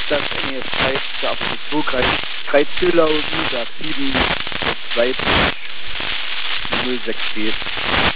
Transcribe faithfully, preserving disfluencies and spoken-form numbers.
das N E S drei der absolut zugreift. drei Züllausen, der sieben, der zwei null sechs geht.